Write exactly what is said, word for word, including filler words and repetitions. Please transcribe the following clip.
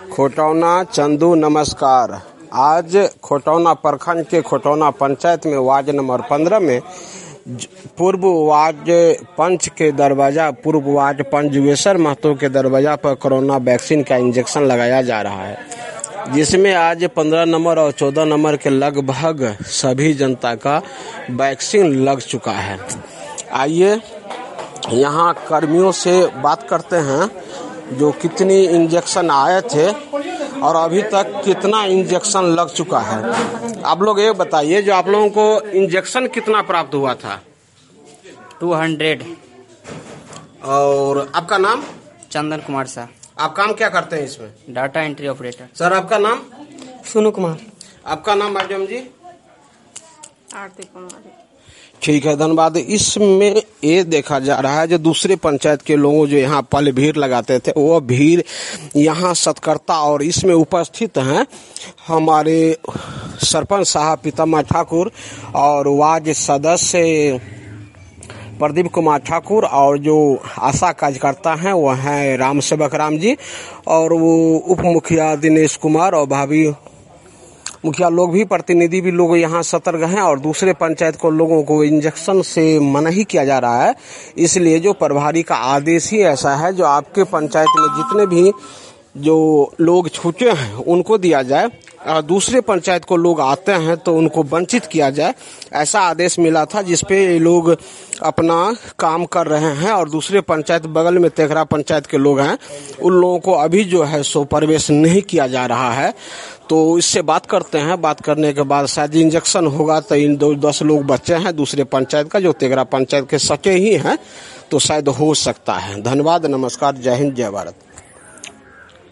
खोटौना चंदू नमस्कार। आज खोटौना प्रखंड के खोटौना पंचायत में वार्ड नंबर पंद्रह में पूर्व वार्ड पंच के दरवाजा पूर्व वार्ड पंच जुगेश्वर महतो के दरवाजा पर कोरोना वैक्सीन का इंजेक्शन लगाया जा रहा है, जिसमें आज पंद्रह नंबर और चौदह नंबर के लगभग सभी जनता का वैक्सीन लग चुका है। आइए यहाँ कर्मियों से बात करते हैं जो कितनी इंजेक्शन आए थे और अभी तक कितना इंजेक्शन लग चुका है। आप लोग ये बताइए, जो आप लोगों को इंजेक्शन कितना प्राप्त हुआ था? Two hundred. और आपका नाम? चंदन कुमार शाह। आप काम क्या करते हैं इसमें? Data entry operator. सर आपका नाम? सोनू कुमार। आपका नाम मैडम जी? आरती कुमार। ठीक है, धन्यवाद। इसमें ये देखा जा रहा है जो दूसरे पंचायत के लोगों जो यहाँ पल भीड़ लगाते थे, वो भीड़ यहाँ सत्कर्ता और इसमें उपस्थित हैं हमारे सरपंच साहब पीतम्मा ठाकुर और वार्ड सदस्य प्रदीप कुमार ठाकुर और जो आशा कार्यकर्ता हैं वो हैं राम सेवक राम जी और वो उप मुखिया दिनेश कुमार और भाभी मुखिया लोग भी, प्रतिनिधि भी लोग यहाँ सतर्क हैं और दूसरे पंचायत को लोगों को इंजेक्शन से मना ही किया जा रहा है। इसलिए जो प्रभारी का आदेश ही ऐसा है, जो आपके पंचायत में जितने भी जो लोग छूटे हैं उनको दिया जाए और दूसरे पंचायत को लोग आते हैं तो उनको वंचित किया जाए, ऐसा आदेश मिला था, जिसपे लोग अपना काम कर रहे हैं। और दूसरे पंचायत बगल में तेघरा पंचायत के लोग हैं, उन लोगों को अभी जो है सो प्रवेश नहीं किया जा रहा है। तो इससे बात करते हैं, बात करने के बाद शायद इंजेक्शन होगा तो इन दो दस लोग बच्चे हैं दूसरे पंचायत का जो तेघरा पंचायत के सके ही हैं, तो शायद हो सकता है। धन्यवाद, नमस्कार, जय हिंद, जय भारत।